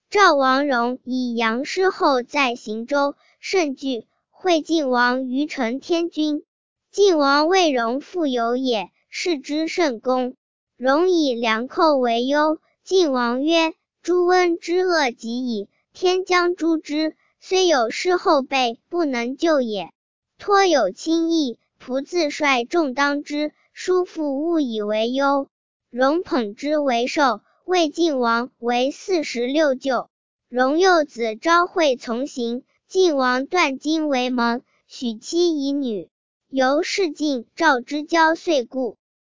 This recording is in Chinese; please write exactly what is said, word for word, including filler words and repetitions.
赵王戎以杨师厚在行州，甚惧，会晋王于承天军。晋王谓戎复有也，视之甚恭。戎以良寇为忧。晋王曰：朱温之恶极矣，天将诛之，虽有师厚备，不能救也。托有轻易，仆自率众当之，叔父勿以为忧。戎捧之为寿，魏晋王为四十六舅。戎幼子昭惠从行，晋王断金为盟，许妻以女。由是晋赵之交遂故。